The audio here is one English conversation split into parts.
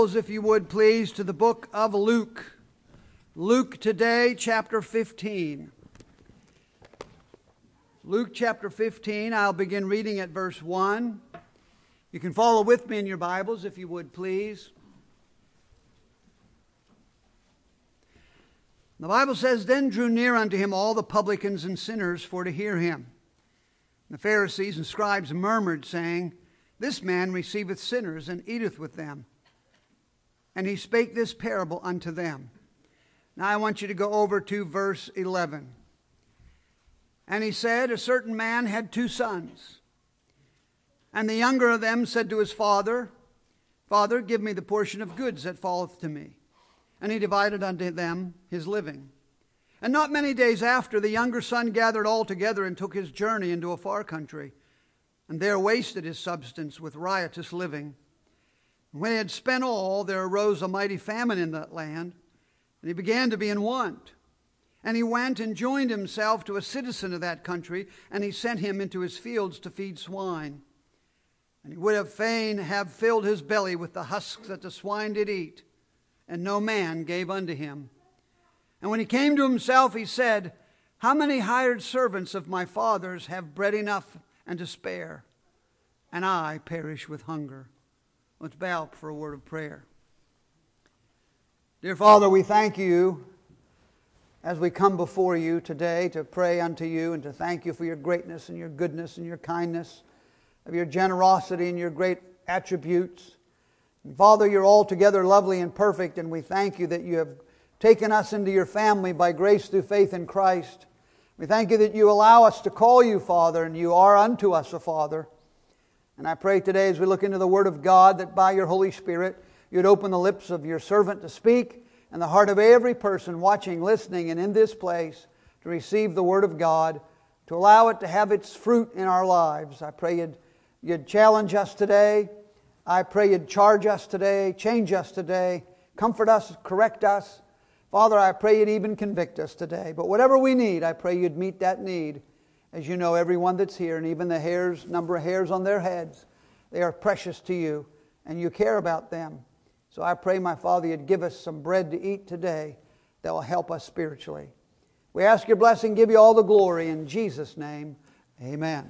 If you would please, to the book of Luke. Luke today, chapter 15. Luke chapter 15, I'll begin reading at verse 1. You can follow with me in your Bibles if you would please. The Bible says, "Then drew near unto him all the publicans and sinners for to hear him. The Pharisees and scribes murmured, saying, This man receiveth sinners and eateth with them. And he spake this parable unto them." Now I want you to go over to verse 11. "And he said, A certain man had 2 sons. And the younger of them said to his father, Father, give me the portion of goods that falleth to me. And he divided unto them his living. And not many days after, the younger son gathered all together and took his journey into a far country, and there wasted his substance with riotous living. When he had spent all, there arose a mighty famine in that land, and he began to be in want. And he went and joined himself to a citizen of that country, and he sent him into his fields to feed swine. And he would have fain have filled his belly with the husks that the swine did eat, and no man gave unto him. And when he came to himself, he said, How many hired servants of my father's have bread enough and to spare, and I perish with hunger." Let's bow for a word of prayer. Dear Father, we thank you as we come before you today to pray unto you and to thank you for your greatness and your goodness and your kindness, of your generosity and your great attributes. And Father, you're altogether lovely and perfect, and we thank you that you have taken us into your family by grace through faith in Christ. We thank you that you allow us to call you Father, and you are unto us a Father. And I pray today as we look into the Word of God that by your Holy Spirit you'd open the lips of your servant to speak and the heart of every person watching, listening, and in this place to receive the Word of God, to allow it to have its fruit in our lives. I pray you'd challenge us today. I pray you'd charge us today, change us today, comfort us, correct us. Father, I pray you'd even convict us today. But whatever we need, I pray you'd meet that need. As you know, everyone that's here, and even the number of hairs on their heads, they are precious to you, and you care about them. So I pray, my Father, you'd give us some bread to eat today that will help us spiritually. We ask your blessing, give you all the glory. In Jesus' name, amen.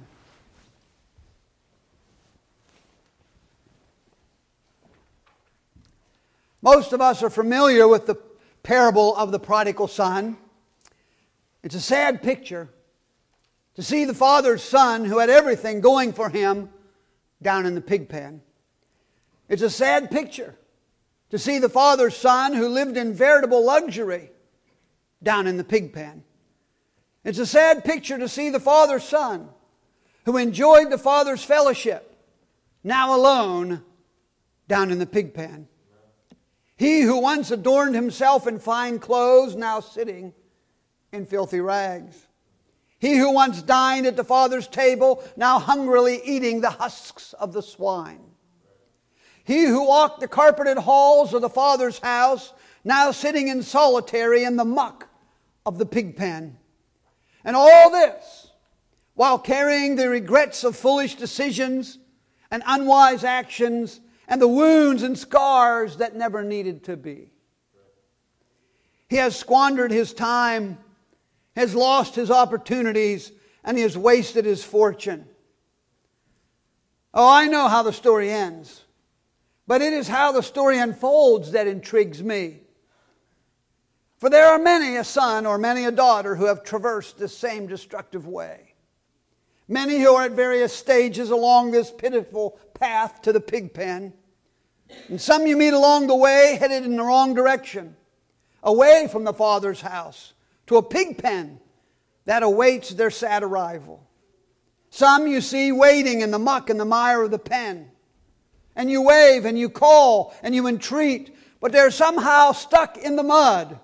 Most of us are familiar with the parable of the prodigal son. It's a sad picture to see the father's son who had everything going for him down in the pig pen. It's a sad picture to see the father's son who lived in veritable luxury down in the pig pen. It's a sad picture to see the father's son who enjoyed the father's fellowship, now alone down in the pig pen. He who once adorned himself in fine clothes, now sitting in filthy rags. He who once dined at the Father's table, now hungrily eating the husks of the swine. He who walked the carpeted halls of the Father's house, now sitting in solitary in the muck of the pig pen. And all this while carrying the regrets of foolish decisions and unwise actions and the wounds and scars that never needed to be. He has squandered his time, has lost his opportunities, and he has wasted his fortune. Oh, I know how the story ends, but it is how the story unfolds that intrigues me. For there are many a son or many a daughter who have traversed this same destructive way. Many who are at various stages along this pitiful path to the pig pen. And some you meet along the way headed in the wrong direction, away from the Father's house, to a pig pen that awaits their sad arrival. Some you see waiting in the muck and the mire of the pen. And you wave and you call and you entreat, but they're somehow stuck in the mud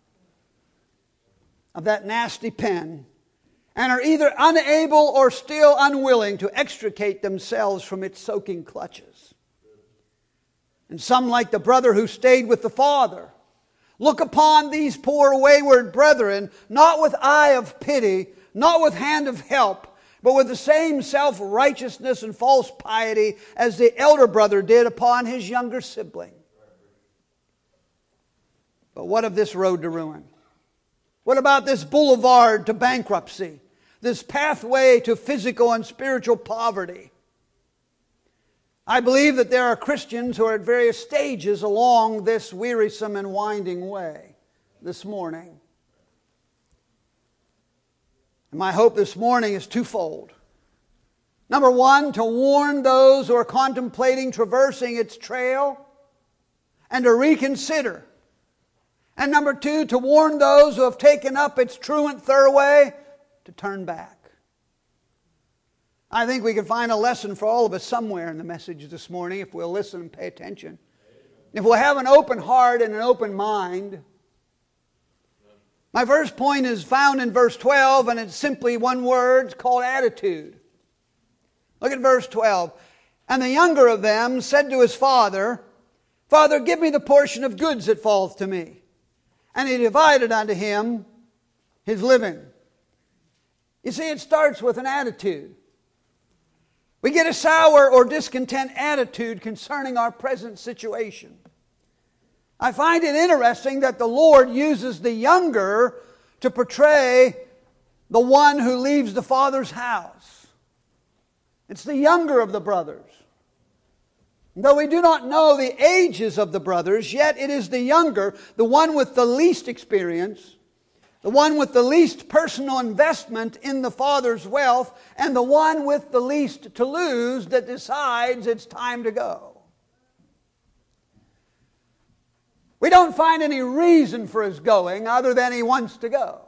of that nasty pen and are either unable or still unwilling to extricate themselves from its soaking clutches. And some, like the brother who stayed with the father, look upon these poor wayward brethren, not with eye of pity, not with hand of help, but with the same self-righteousness and false piety as the elder brother did upon his younger sibling. But what of this road to ruin? What about this boulevard to bankruptcy? This pathway to physical and spiritual poverty? I believe that there are Christians who are at various stages along this wearisome and winding way this morning. And my hope this morning is twofold. Number one, to warn those who are contemplating traversing its trail and to reconsider. And number two, to warn those who have taken up its truant thoroughway to turn back. I think we can find a lesson for all of us somewhere in the message this morning if we'll listen and pay attention. If we'll have an open heart and an open mind. My first point is found in verse 12, and it's simply one word. It's called attitude. Look at verse 12. And the younger of them said to his father, Father, give me the portion of goods that falleth to me. And he divided unto him his living. You see, it starts with an attitude. We get a sour or discontent attitude concerning our present situation. I find it interesting that the Lord uses the younger to portray the one who leaves the father's house. It's the younger of the brothers. Though we do not know the ages of the brothers, yet it is the younger, the one with the least experience, the one with the least personal investment in the father's wealth, and the one with the least to lose that decides it's time to go. We don't find any reason for his going other than he wants to go.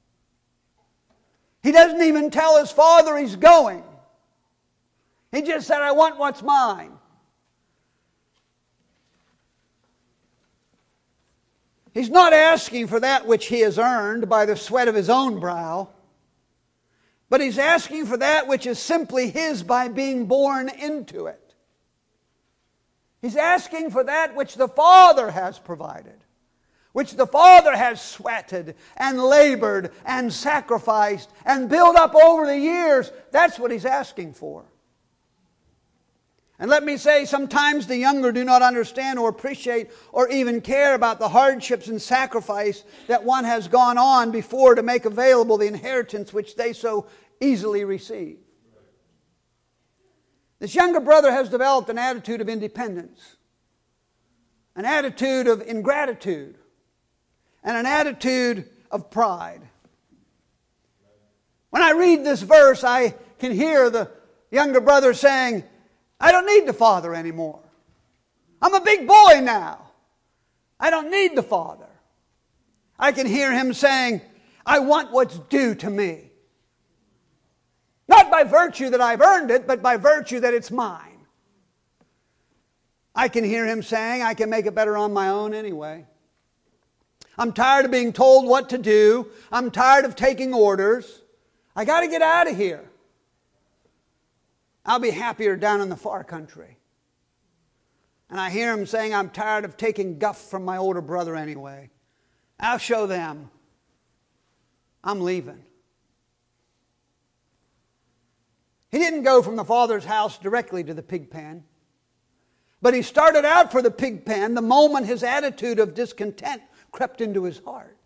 He doesn't even tell his father he's going. He just said, I want what's mine. He's not asking for that which he has earned by the sweat of his own brow, but he's asking for that which is simply his by being born into it. He's asking for that which the Father has provided, which the Father has sweated and labored and sacrificed and built up over the years. That's what he's asking for. And let me say, sometimes the younger do not understand or appreciate or even care about the hardships and sacrifice that one has gone on before to make available the inheritance which they so easily receive. This younger brother has developed an attitude of independence, an attitude of ingratitude, and an attitude of pride. When I read this verse, I can hear the younger brother saying, I don't need the father anymore. I'm a big boy now. I don't need the father. I can hear him saying, I want what's due to me. Not by virtue that I've earned it, but by virtue that it's mine. I can hear him saying, I can make it better on my own anyway. I'm tired of being told what to do. I'm tired of taking orders. I got to get out of here. I'll be happier down in the far country. And I hear him saying, I'm tired of taking guff from my older brother anyway. I'll show them. I'm leaving. He didn't go from the father's house directly to the pig pen. But he started out for the pig pen the moment his attitude of discontent crept into his heart.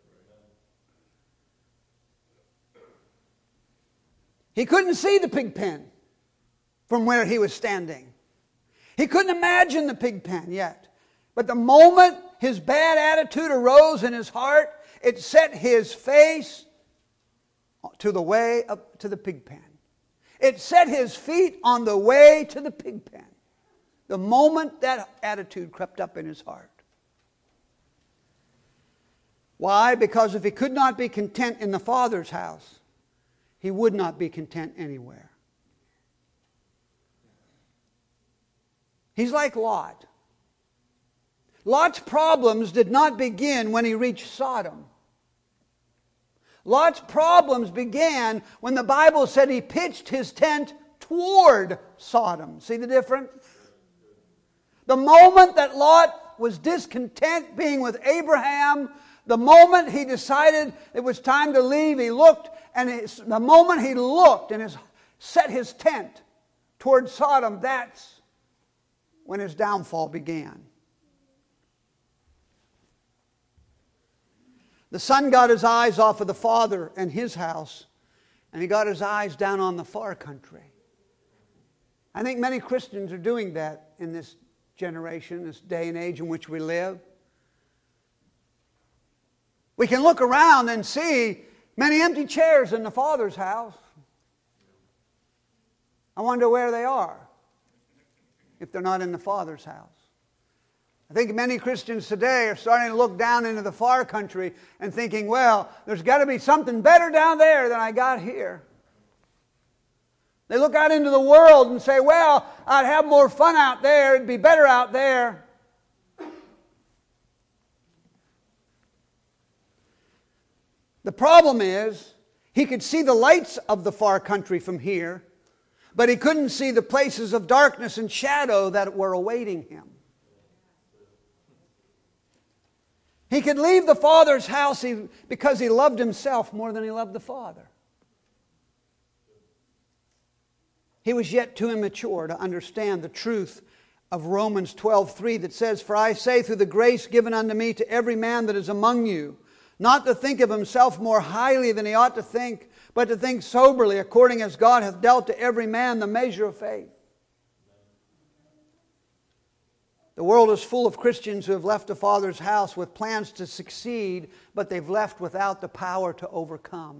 He couldn't see the pig pen from where he was standing. He couldn't imagine the pig pen yet. But the moment his bad attitude arose in his heart, it set his face to the way up to the pig pen. It set his feet on the way to the pig pen. The moment that attitude crept up in his heart. Why? Because if he could not be content in the Father's house, he would not be content anywhere. He's like Lot. Lot's problems did not begin when he reached Sodom. Lot's problems began when the Bible said he pitched his tent toward Sodom. See the difference? The moment that Lot was discontent being with Abraham, the moment he decided it was time to leave, he looked, and the moment he looked and set his tent toward Sodom, that's when his downfall began. The son got his eyes off of the father and his house, and he got his eyes down on the far country. I think many Christians are doing that in this generation, this day and age in which we live. We can look around and see many empty chairs in the Father's house. I wonder where they are if they're not in the Father's house. I think many Christians today are starting to look down into the far country and thinking, well, there's got to be something better down there than I got here. They look out into the world and say, well, I'd have more fun out there. It'd be better out there. The problem is, he could see the lights of the far country from here, but he couldn't see the places of darkness and shadow that were awaiting him. He could leave the Father's house because he loved himself more than he loved the Father. He was yet too immature to understand the truth of Romans 12:3 that says, "For I say through the grace given unto me to every man that is among you, not to think of himself more highly than he ought to think, but to think soberly, according as God hath dealt to every man the measure of faith." The world is full of Christians who have left the Father's house with plans to succeed, but they've left without the power to overcome.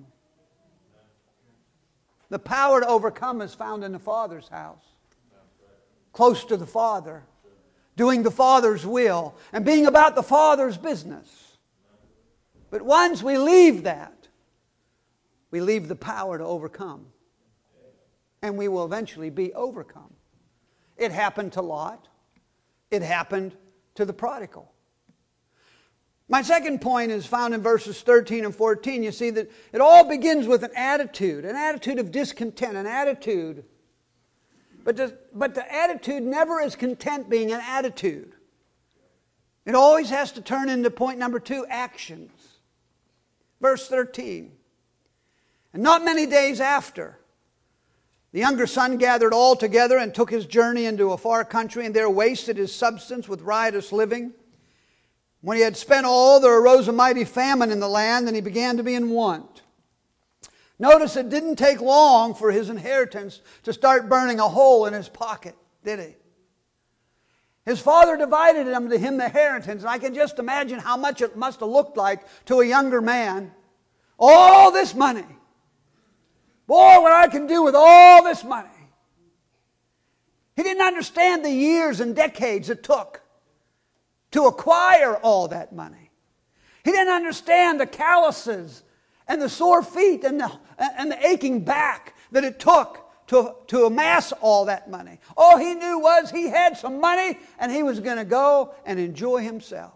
The power to overcome is found in the Father's house. Close to the Father. Doing the Father's will. And being about the Father's business. But once we leave that, we leave the power to overcome. And we will eventually be overcome. It happened to Lot. It happened to the prodigal. My second point is found in verses 13 and 14. You see that it all begins with an attitude of discontent, an attitude. But the attitude never is content being an attitude. It always has to turn into point number 2, actions. Verse 13. And not many days after, the younger son gathered all together and took his journey into a far country, and there wasted his substance with riotous living. When he had spent all, there arose a mighty famine in the land, and he began to be in want. Notice it didn't take long for his inheritance to start burning a hole in his pocket, did he? His father divided to him the inheritance, and I can just imagine how much it must have looked like to a younger man. All this money. Boy, what I can do with all this money. He didn't understand the years and decades it took to acquire all that money. He didn't understand the calluses and the sore feet and the aching back that it took to amass all that money. All he knew was he had some money and he was going to go and enjoy himself.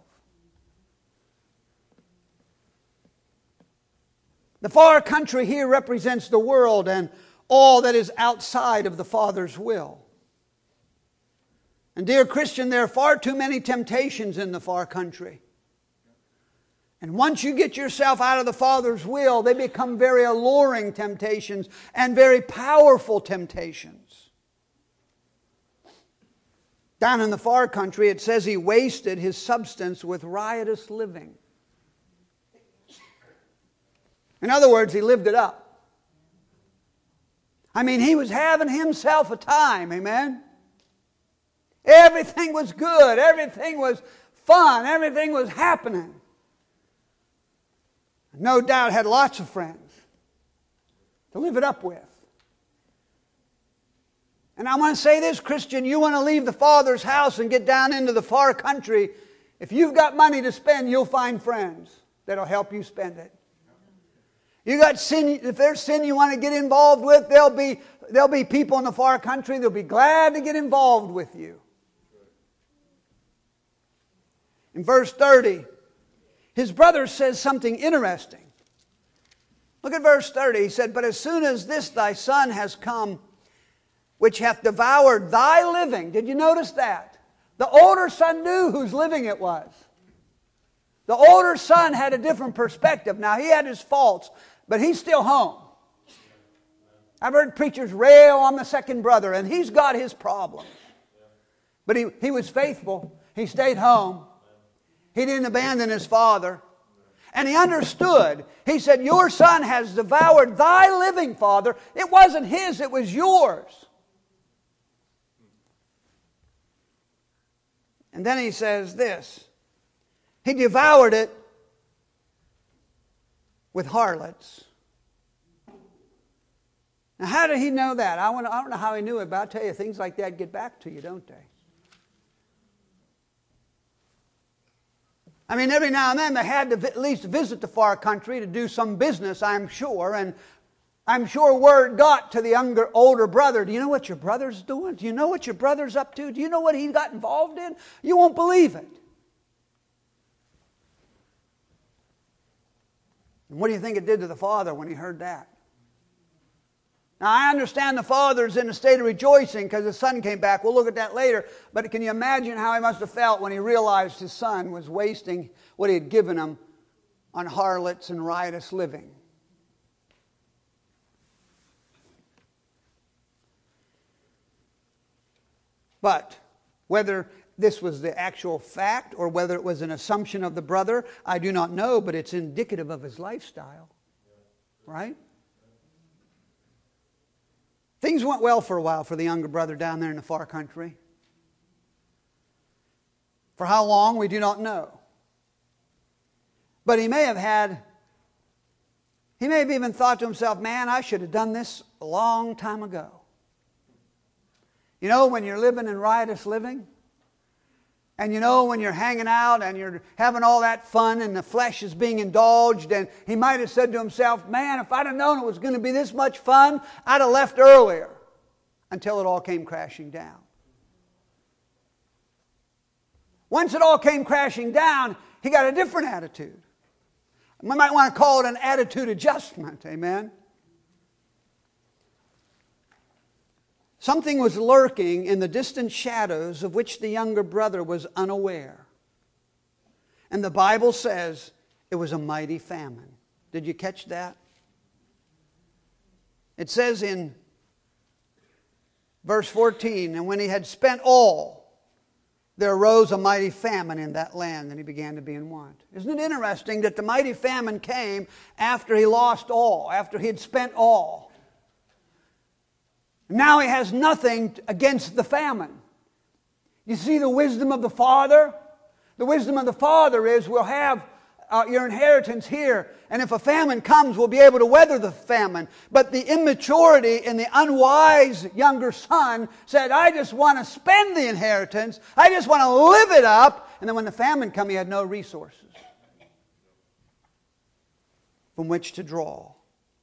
The far country here represents the world and all that is outside of the Father's will. And dear Christian, there are far too many temptations in the far country. And once you get yourself out of the Father's will, they become very alluring temptations and very powerful temptations. Down in the far country, it says he wasted his substance with riotous living. In other words, he lived it up. I mean, he was having himself a time, amen? Everything was good. Everything was fun. Everything was happening. No doubt had lots of friends to live it up with. And I want to say this, Christian, you want to leave the Father's house and get down into the far country. If you've got money to spend, you'll find friends that'll help you spend it. You got sin, if there's sin you want to get involved with, there'll be people in the far country that'll be glad to get involved with you. In verse 30, his brother says something interesting. Look at verse 30. He said, "But as soon as this thy son has come, which hath devoured thy living." Did you notice that? The older son knew whose living it was. The older son had a different perspective. Now, he had his faults, but he's still home. I've heard preachers rail on the second brother, and he's got his problems. But he was faithful. He stayed home. He didn't abandon his father. And he understood. He said, your son has devoured thy living, Father. It wasn't his, it was yours. And then he says this. He devoured it with harlots. Now, how did he know that? I don't know how he knew it, but I'll tell you, things like that get back to you, don't they? I mean, every now and then they had to at least visit the far country to do some business, I'm sure. And I'm sure word got to the older brother. Do you know what your brother's doing? Do you know what your brother's up to? Do you know what he got involved in? You won't believe it. And what do you think it did to the father when he heard that? Now, I understand the father's in a state of rejoicing because his son came back. We'll look at that later. But can you imagine how he must have felt when he realized his son was wasting what he had given him on harlots and riotous living? But whether this was the actual fact or whether it was an assumption of the brother, I do not know, but it's indicative of his lifestyle. Right? Things went well for a while for the younger brother down there in the far country. For how long, we do not know. But he may have even thought to himself, man, I should have done this a long time ago. You know, when you're living in riotous living, and you know when you're hanging out and you're having all that fun and the flesh is being indulged, and he might have said to himself, man, if I'd have known it was going to be this much fun, I'd have left earlier, until it all came crashing down. Once it all came crashing down, he got a different attitude. We might want to call it an attitude adjustment, amen? Something was lurking in the distant shadows of which the younger brother was unaware. And the Bible says it was a mighty famine. Did you catch that? It says in verse 14, and when he had spent all, there arose a mighty famine in that land, and he began to be in want. Isn't it interesting that the mighty famine came after he lost all, after he had spent all? Now he has nothing against the famine. You see the wisdom of the Father? The wisdom of the Father is we'll have your inheritance here, and if a famine comes, we'll be able to weather the famine. But the immaturity and the unwise younger son said, I just want to spend the inheritance. I just want to live it up. And then when the famine came, he had no resources from which to draw.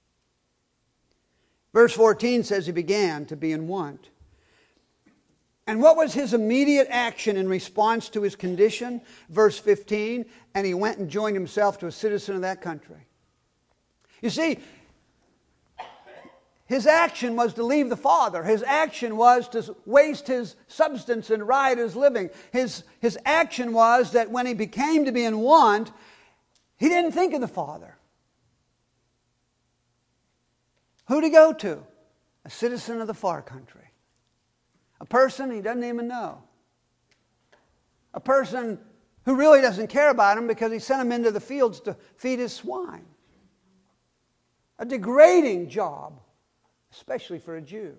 Verse 14 says he began to be in want. And what was his immediate action in response to his condition? Verse 15, and he went and joined himself to a citizen of that country. You see, his action was to leave the father. His action was to waste his substance and riotous living. His action was that when he became to be in want, he didn't think of the father. Who'd he go to? A citizen of the far country. A person he doesn't even know. A person who really doesn't care about him because he sent him into the fields to feed his swine. A degrading job, especially for a Jew.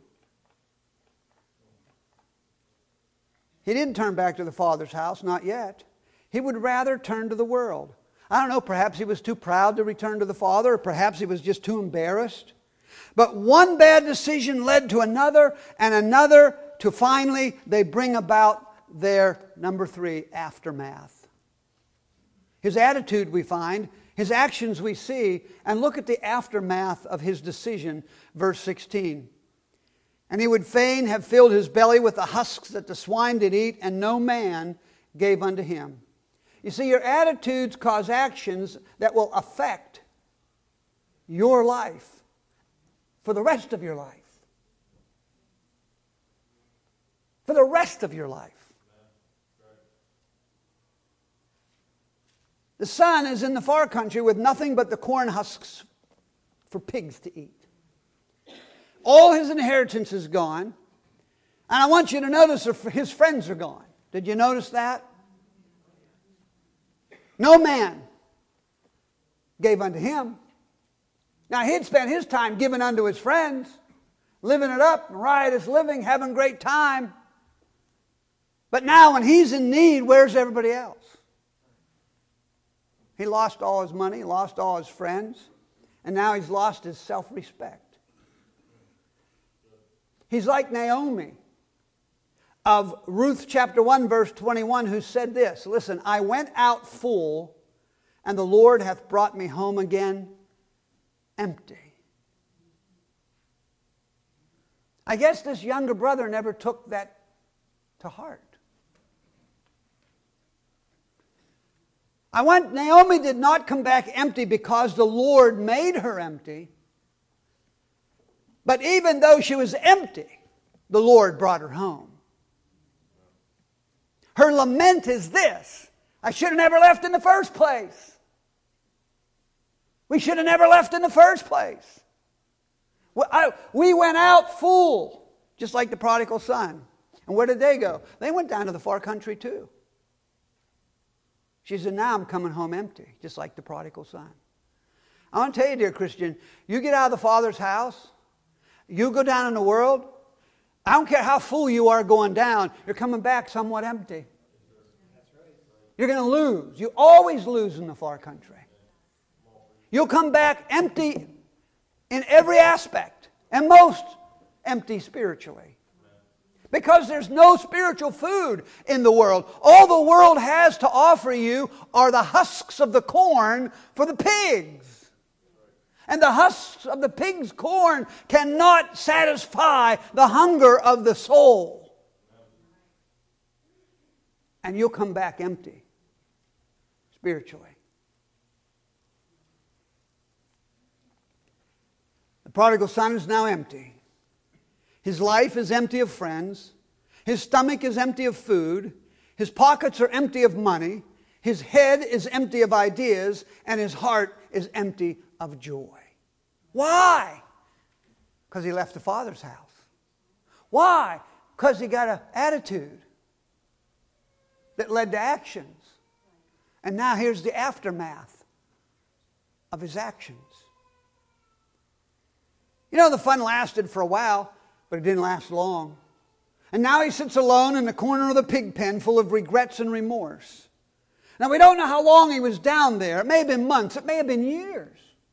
He didn't turn back to the Father's house, not yet. He would rather turn to the world. I don't know, perhaps he was too proud to return to the Father, or perhaps he was just too embarrassed. But one bad decision led to another, and another, to finally they bring about their, number 3, aftermath. His attitude we find, his actions we see, and look at the aftermath of his decision, verse 16. And he would fain have filled his belly with the husks that the swine did eat, and no man gave unto him. You see, your attitudes cause actions that will affect your life for the rest of your life. For the rest of your life. The son is in the far country with nothing but the corn husks for pigs to eat. All his inheritance is gone. And I want you to notice his friends are gone. Did you notice that? No man gave unto him. Now he'd spent his time giving unto his friends, living it up, riotous living, having a great time. But now when he's in need, where's everybody else? He lost all his money, lost all his friends, and now he's lost his self-respect. He's like Naomi of Ruth chapter 1 verse 21 who said this, listen, I went out full, and the Lord hath brought me home again empty. I guess this younger brother never took that to heart. Naomi did not come back empty because the Lord made her empty. But even though she was empty, the Lord brought her home. Her lament is this: I should have never left in the first place. We should have never left in the first place. We went out full, just like the prodigal son. And where did they go? They went down to the far country too. She said, now I'm coming home empty, just like the prodigal son. I want to tell you, dear Christian, you get out of the Father's house, you go down in the world, I don't care how full you are going down, you're coming back somewhat empty. You're going to lose. You always lose in the far country. You'll come back empty in every aspect, and most empty spiritually. Because there's no spiritual food in the world. All the world has to offer you are the husks of the corn for the pigs. And the husks of the pig's corn cannot satisfy the hunger of the soul. And you'll come back empty spiritually. The prodigal son is now empty. His life is empty of friends. His stomach is empty of food. His pockets are empty of money. His head is empty of ideas. And his heart is empty of joy. Why? Because he left the Father's house. Why? Because he got an attitude that led to actions. And now here's the aftermath of his actions. You know, the fun lasted for a while, but it didn't last long. And now he sits alone in the corner of the pig pen full of regrets and remorse. Now we don't know how long he was down there. It may have been months. It may have been years.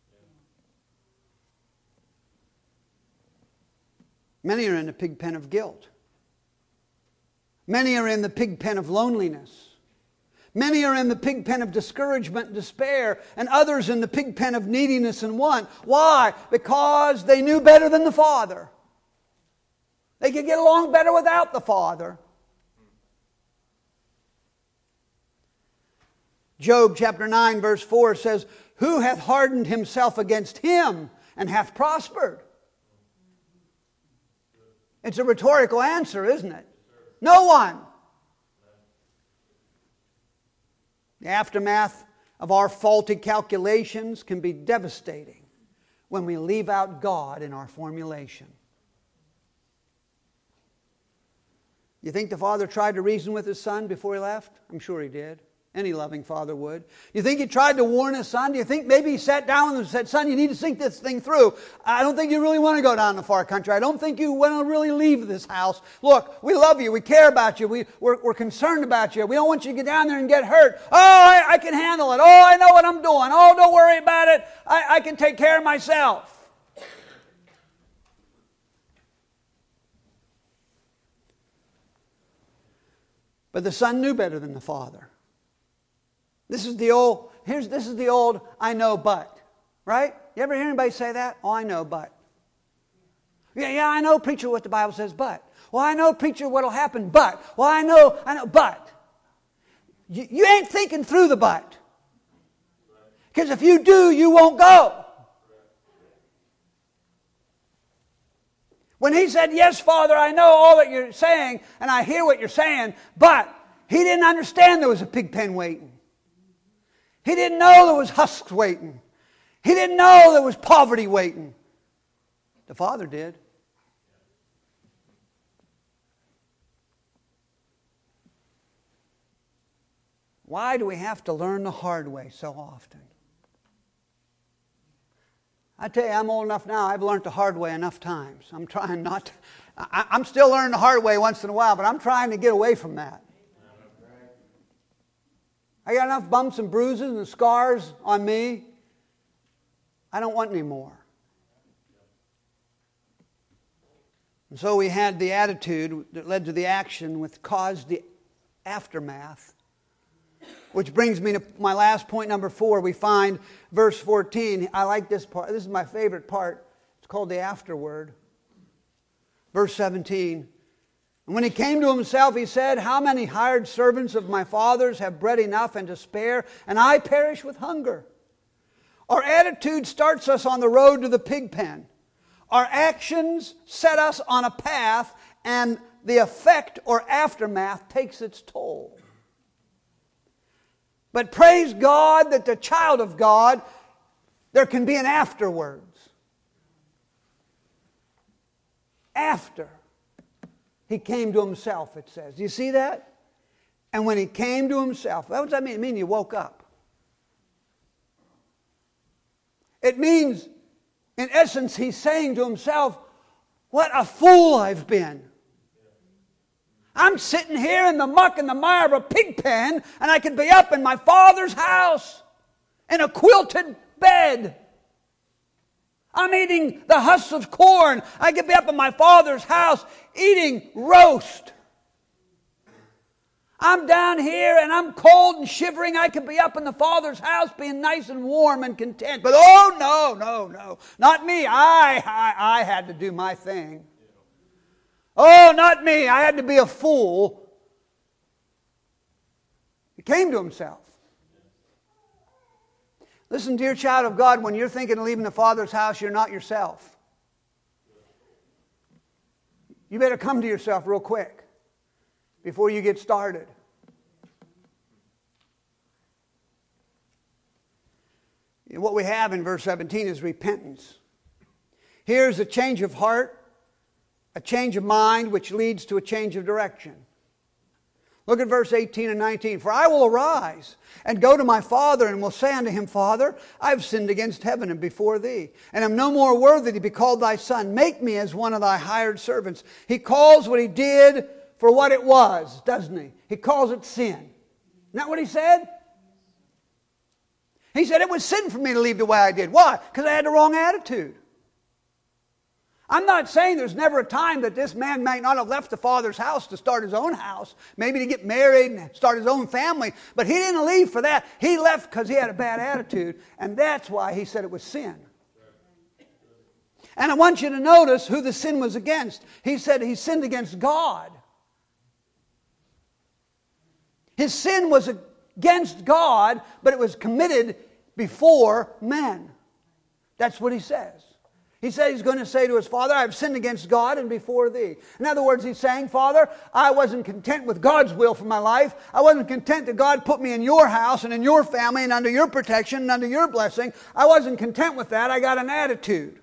Many are in the pig pen of guilt. Many are in the pig pen of loneliness. Many are in the pig pen of discouragement and despair, and others in the pig pen of neediness and want. Why? Because they knew better than the Father. They could get along better without the Father. Job chapter 9 verse 4 says, who hath hardened himself against him and hath prospered? It's a rhetorical answer, isn't it? No one. The aftermath of our faulty calculations can be devastating when we leave out God in our formulation. You think the father tried to reason with his son before he left? I'm sure he did. Any loving father would. You think he tried to warn his son? Do you think maybe he sat down and said, son, you need to think this thing through. I don't think you really want to go down to far country. I don't think you want to really leave this house. Look, we love you. We care about you. We're concerned about you. We don't want you to get down there and get hurt. Oh, I can handle it. Oh, I know what I'm doing. Oh, don't worry about it. I can take care of myself. But the son knew better than the father. This is the old I know but. Right? You ever hear anybody say that? Oh, I know but. Yeah, I know, preacher, what the Bible says, but. Well, I know, preacher, what'll happen, but. Well, I know, but. You ain't thinking through the but. Because if you do, you won't go. When he said, yes, Father, I know all that you're saying, and I hear what you're saying, but he didn't understand there was a pig pen waiting. He didn't know there was husks waiting. He didn't know there was poverty waiting. The Father did. Why do we have to learn the hard way so often? I tell you, I'm old enough now, I've learned the hard way enough times. I'm trying not to, I'm still learning the hard way once in a while, but I'm trying to get away from that. I got enough bumps and bruises and scars on me. I don't want any more. And so we had the attitude that led to the action, which caused the aftermath. Which brings me to my last point, number 4. We find verse 14. I like this part. This is my favorite part. It's called the afterword. Verse 17. And when he came to himself, he said, how many hired servants of my father's have bread enough and to spare, and I perish with hunger? Our attitude starts us on the road to the pig pen. Our actions set us on a path, and the effect or aftermath takes its toll. But praise God that the child of God, there can be an afterwards. After he came to himself, it says. Do you see that? And when he came to himself, what does that mean? It means he woke up. It means, in essence, he's saying to himself, what a fool I've been. I'm sitting here in the muck and the mire of a pig pen, and I could be up in my Father's house in a quilted bed. I'm eating the husks of corn. I could be up in my Father's house eating roast. I'm down here and I'm cold and shivering. I could be up in the Father's house being nice and warm and content. But oh, no. Not me. I had to do my thing. Oh, not me. I had to be a fool. He came to himself. Listen, dear child of God, when you're thinking of leaving the Father's house, you're not yourself. You better come to yourself real quick before you get started. And what we have in verse 17 is repentance. Here's a change of heart, a change of mind, which leads to a change of direction. Look at verse 18 and 19. For I will arise and go to my father and will say unto him, Father, I have sinned against heaven and before thee, and am no more worthy to be called thy son. Make me as one of thy hired servants. He calls what he did for what it was, doesn't he? He calls it sin. Isn't that what he said? He said it was sin for me to leave the way I did. Why? Because I had the wrong attitude. I'm not saying there's never a time that this man might not have left the Father's house to start his own house, maybe to get married and start his own family, but he didn't leave for that. He left because he had a bad attitude, and that's why he said it was sin. And I want you to notice who the sin was against. He said he sinned against God. His sin was against God, but it was committed before men. That's what he says. He said he's going to say to his father, I have sinned against God and before thee. In other words, he's saying, Father, I wasn't content with God's will for my life. I wasn't content that God put me in your house and in your family and under your protection and under your blessing. I wasn't content with that. I got an attitude.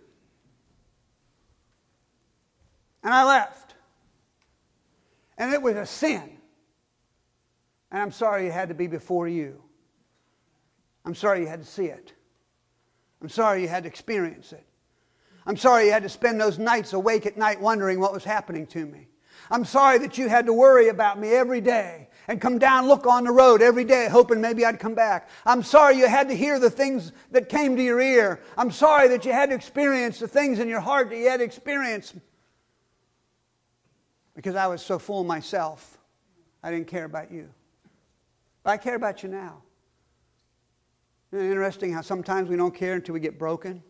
And I left. And it was a sin. And I'm sorry it had to be before you. I'm sorry you had to see it. I'm sorry you had to experience it. I'm sorry you had to spend those nights awake at night wondering what was happening to me. I'm sorry that you had to worry about me every day and come down, look on the road every day, hoping maybe I'd come back. I'm sorry you had to hear the things that came to your ear. I'm sorry that you had to experience the things in your heart that you had to experience because I was so full of myself. I didn't care about you. But I care about you now. Isn't it interesting how sometimes we don't care until we get broken?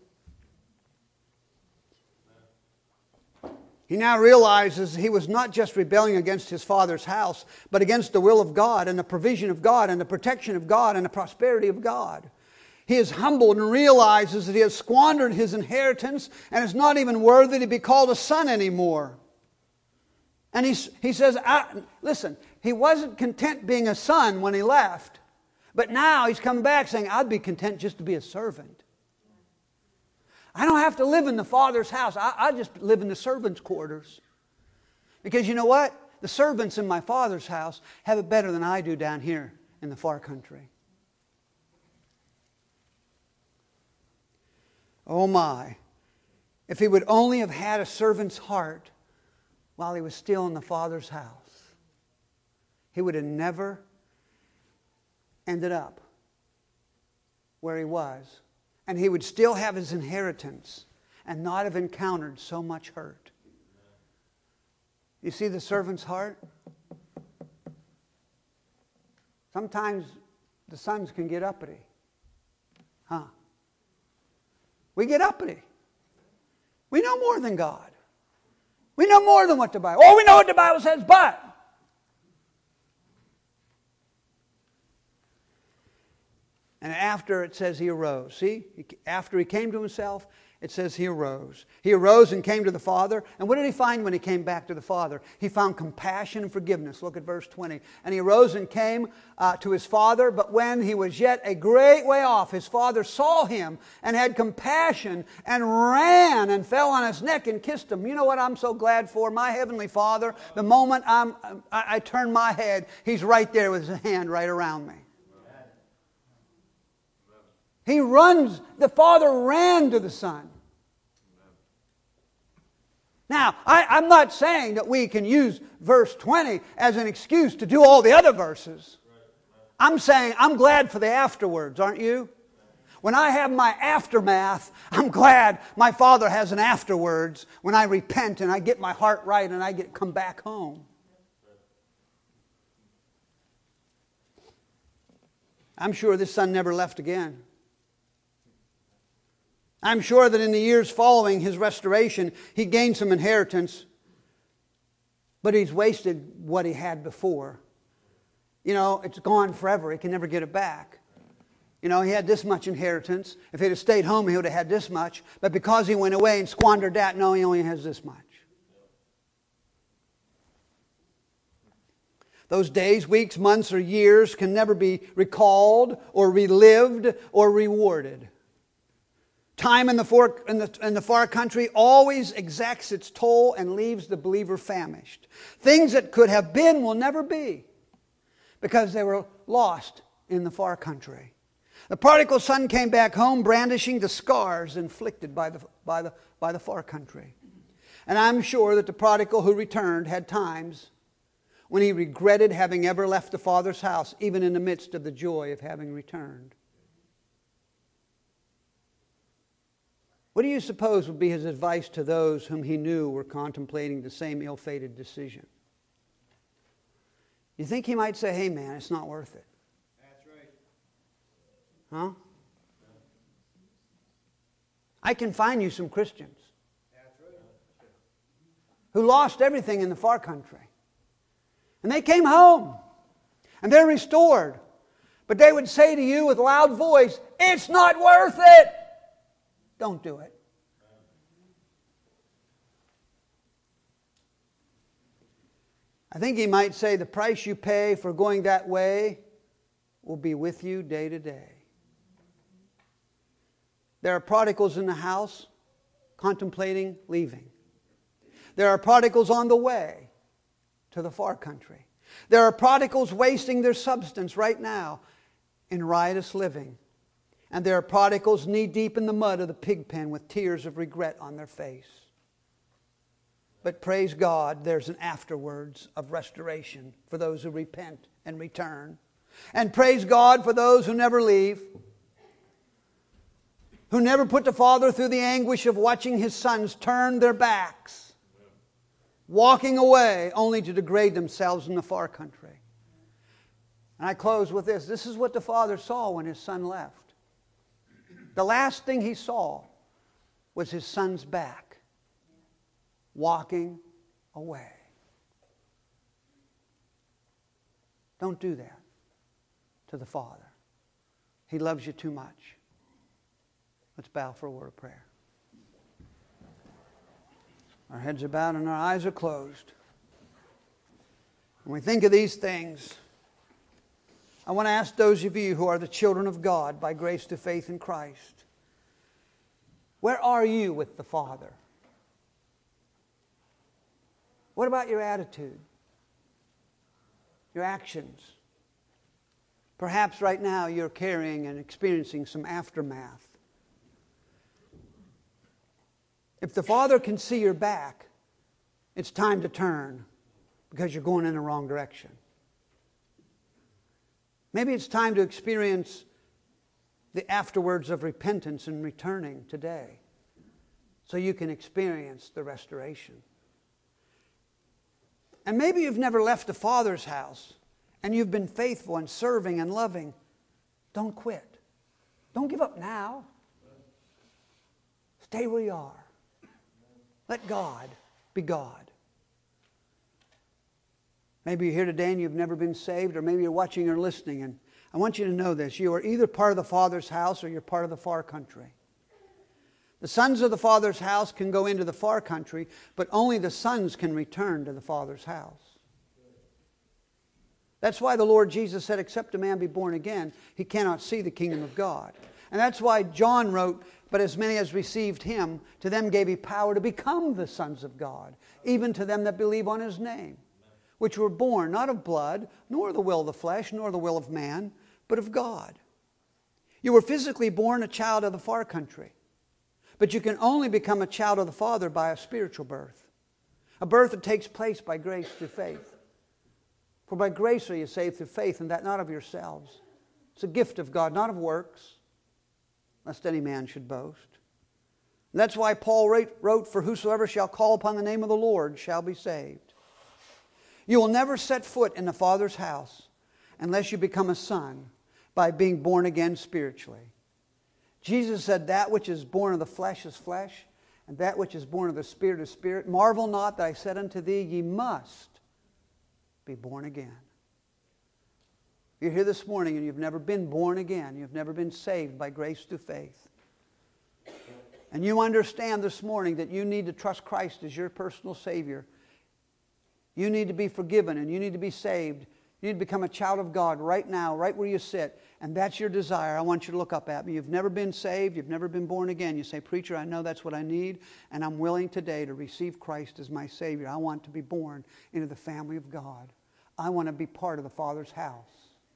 He now realizes he was not just rebelling against his father's house, but against the will of God and the provision of God and the protection of God and the prosperity of God. He is humbled and realizes that he has squandered his inheritance and is not even worthy to be called a son anymore. And he says, listen, he wasn't content being a son when he left, but now he's coming back saying, I'd be content just to be a servant. I don't have to live in the Father's house. I just live in the servants' quarters. Because you know what? The servants in my Father's house have it better than I do down here in the far country. Oh my, if he would only have had a servant's heart while he was still in the Father's house, he would have never ended up where he was. And he would still have his inheritance and not have encountered so much hurt. You see the servant's heart? Sometimes the sons can get uppity. Huh? We get uppity. We know more than God. We know more than what the Bible... Oh, we know what the Bible says, but... And after it says he arose. See? After he came to himself, it says he arose. He arose and came to the Father. And what did he find when he came back to the Father? He found compassion and forgiveness. Look at verse 20. And he arose and came to his father, but when he was yet a great way off, his father saw him and had compassion and ran and fell on his neck and kissed him. You know what I'm so glad for? My Heavenly Father, the moment I turn my head, He's right there with His hand right around me. He runs, the Father ran to the Son. Now, I'm not saying that we can use verse 20 as an excuse to do all the other verses. I'm saying I'm glad for the afterwards, aren't you? When I have my aftermath, I'm glad my Father has an afterwards when I repent and I get my heart right and I come back home. I'm sure this son never left again. I'm sure that in the years following his restoration, he gained some inheritance, but he's wasted what he had before. You know, it's gone forever. He can never get it back. You know, he had this much inheritance. If he'd have stayed home, he would have had this much. But because he went away and squandered that, no, he only has this much. Those days, weeks, months, or years can never be recalled or relived or rewarded. Time in the far country always exacts its toll and leaves the believer famished. Things that could have been will never be because they were lost in the far country. The prodigal son came back home brandishing the scars inflicted by the far country. And I'm sure that the prodigal who returned had times when he regretted having ever left the Father's house, even in the midst of the joy of having returned. What do you suppose would be his advice to those whom he knew were contemplating the same ill-fated decision? You think he might say, hey man, it's not worth it? That's right. Huh? I can find you some Christians who lost everything in the far country. And they came home. And they're restored. But they would say to you with loud voice, it's not worth it. Don't do it. I think he might say the price you pay for going that way will be with you day to day. There are prodigals in the house contemplating leaving. There are prodigals on the way to the far country. There are prodigals wasting their substance right now in riotous living. And there are prodigals knee-deep in the mud of the pig pen with tears of regret on their face. But praise God, there's an afterwards of restoration for those who repent and return. And praise God for those who never leave, who never put the Father through the anguish of watching His sons turn their backs, walking away only to degrade themselves in the far country. And I close with this. This is what the Father saw when His Son left. The last thing He saw was His Son's back, walking away. Don't do that to the Father. He loves you too much. Let's bow for a word of prayer. Our heads are bowed and our eyes are closed. When we think of these things, I want to ask those of you who are the children of God by grace to faith in Christ, where are you with the Father? What about your attitude? Your actions? Perhaps right now you're carrying and experiencing some aftermath. If the Father can see your back, it's time to turn because you're going in the wrong direction. Maybe it's time to experience the afterwards of repentance and returning today so you can experience the restoration. And maybe you've never left the Father's house and you've been faithful and serving and loving. Don't quit. Don't give up now. Stay where you are. Let God be God. Maybe you're here today and you've never been saved, or maybe you're watching or listening, and I want you to know this. You are either part of the Father's house or you're part of the far country. The sons of the Father's house can go into the far country, but only the sons can return to the Father's house. That's why the Lord Jesus said, except a man be born again, he cannot see the kingdom of God. And that's why John wrote, but as many as received him, to them gave he power to become the sons of God, even to them that believe on his name, which were born not of blood, nor the will of the flesh, nor the will of man, but of God. You were physically born a child of the far country, but you can only become a child of the Father by a spiritual birth, a birth that takes place by grace through faith. For by grace are you saved through faith, and that not of yourselves. It's a gift of God, not of works, lest any man should boast. And that's why Paul wrote, for whosoever shall call upon the name of the Lord shall be saved. You will never set foot in the Father's house unless you become a son by being born again spiritually. Jesus said, that which is born of the flesh is flesh, and that which is born of the Spirit is spirit. Marvel not that I said unto thee, ye must be born again. You're here this morning and you've never been born again. You've never been saved by grace through faith. And you understand this morning that you need to trust Christ as your personal Savior. You need to be forgiven and you need to be saved. You need to become a child of God right now, right where you sit. And that's your desire. I want you to look up at me. You've never been saved. You've never been born again. You say, preacher, I know that's what I need. And I'm willing today to receive Christ as my Savior. I want to be born into the family of God. I want to be part of the Father's house.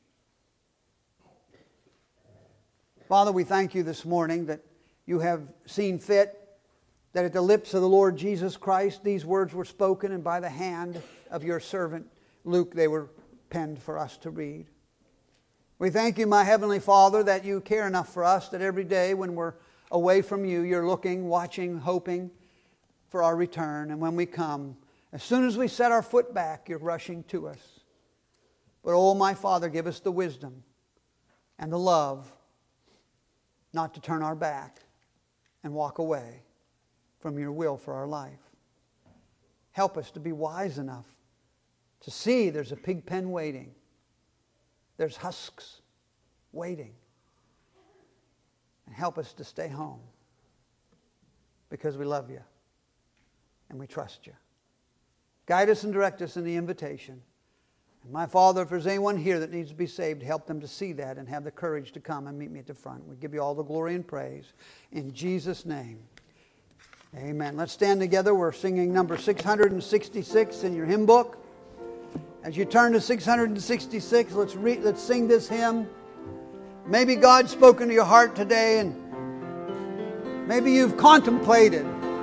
Father, we thank you this morning that you have seen fit that at the lips of the Lord Jesus Christ these words were spoken, and by the hand of your servant Luke they were penned for us to read. We thank you, my Heavenly Father, that you care enough for us that every day when we're away from you, you're looking, watching, hoping for our return. And when we come, as soon as we set our foot back, you're rushing to us. But oh, my Father, give us the wisdom and the love not to turn our back and walk away from your will for our life. Help us to be wise enough to see there's a pig pen waiting. There's husks waiting. And help us to stay home because we love you and we trust you. Guide us and direct us in the invitation. And my Father, if there's anyone here that needs to be saved, help them to see that and have the courage to come and meet me at the front. We give you all the glory and praise. In Jesus' name, amen. Let's stand together. We're singing number 666 in your hymn book. As you turn to 666, let's sing this hymn. Maybe God's spoken to your heart today, and maybe you've contemplated.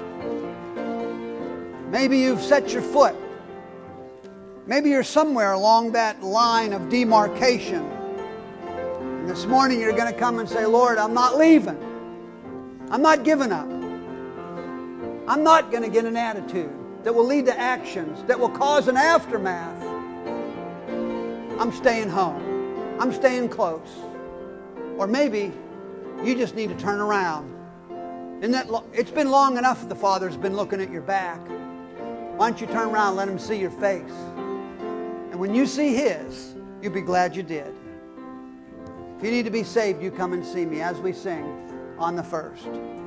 Maybe you've set your foot. Maybe you're somewhere along that line of demarcation. And this morning you're going to come and say, Lord, I'm not leaving. I'm not giving up. I'm not going to get an attitude that will lead to actions that will cause an aftermath. I'm staying home. I'm staying close. Or maybe you just need to turn around. It's been long enough the Father's been looking at your back. Why don't you turn around and let Him see your face? And when you see His, you'll be glad you did. If you need to be saved, you come and see me as we sing on the first.